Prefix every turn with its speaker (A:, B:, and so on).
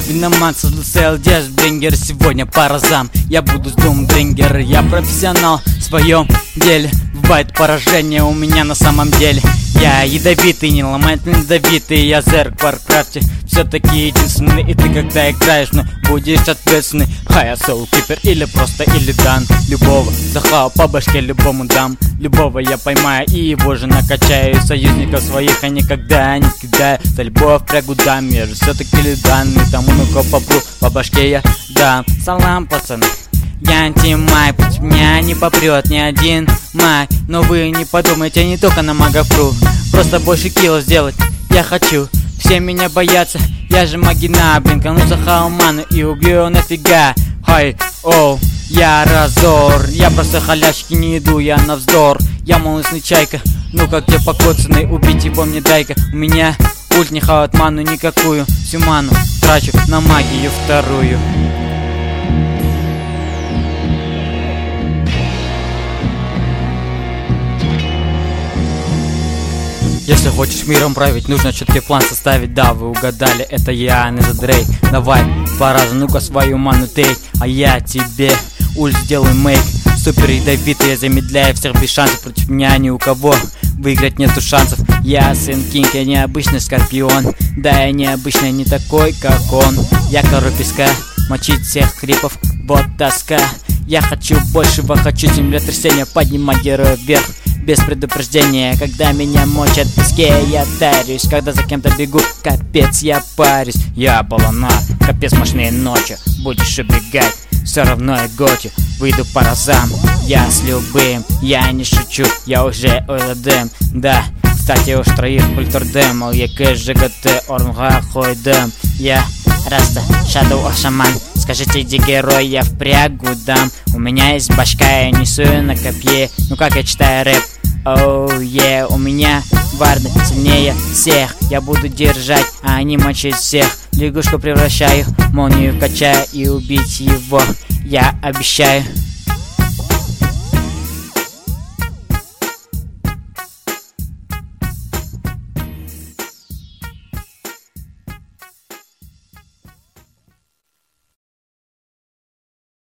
A: виноман, создал Дэшбрингер. Сегодня по разам я буду с Думбрингер. Я профессионал в своем деле. Бывает поражение у меня на самом деле. Я ядовитый, не ломает ядовитый. Я зерк в Варкрафте, все-таки единственный. И ты когда играешь, но будешь ответственный. Я соулкипер или просто Илидан. Любого захау по башке любому дам. Любого я поймаю и его же накачаю. Союзников своих я никогда не кидаю. За любовь прягу дам, я же все-таки Илидан. И тому ну-ка попру, по башке я дам. Салам, пацаны, я антимаг, против меня не попрет ни один маг. Но вы не подумайте, я не только на магов пру. Просто больше кило сделать я хочу. Все меня боятся, я же магина. Блинкану за хауману и убью нафига. Хай, оу, я разор. Я просто халявщики не иду, я на вздор. Я молодый чайка, ну как тебе покоцанный, убить его мне дай-ка. У меня ульт не хавает ману никакую. Всю ману трачу на магию вторую. Если хочешь миром править, нужно четкий план составить. Да, вы угадали, это я, Неза Дрей. Давай, по разу, ну-ка свою ману тей. А я тебе ульт сделаю мейк. Супер ядовитый, я замедляю всех без шансов. Против меня ни у кого выиграть нету шансов. Я сын Кинг, я необычный скорпион. Да, я необычный, не такой, как он. Я король песка, мочить всех крипов, вот тоска. Я хочу большего, хочу землетрясения, поднимать героя вверх без предупреждения. Когда меня мочат в песке, я тарюсь. Когда за кем-то бегу, капец, я парюсь. Я балана, капец, мощные ночи. Будешь убегать, все равно и готи. Выйду по разам, я с любым. Я не шучу, я уже ойладем. Да, кстати, уж троих ультрдем. ЛЕК, ЖГТ, Орнга, Хойдем. Я Раста, Шадоу, Шаман. Скажите, где герой, я впрягу дам. У меня есть башка, я несу ее на копье. Ну как я читаю рэп? Оу, у меня варды сильнее всех. Я буду держать, а они мочить всех. Лягушку превращаю, молнию качаю и убить его я обещаю.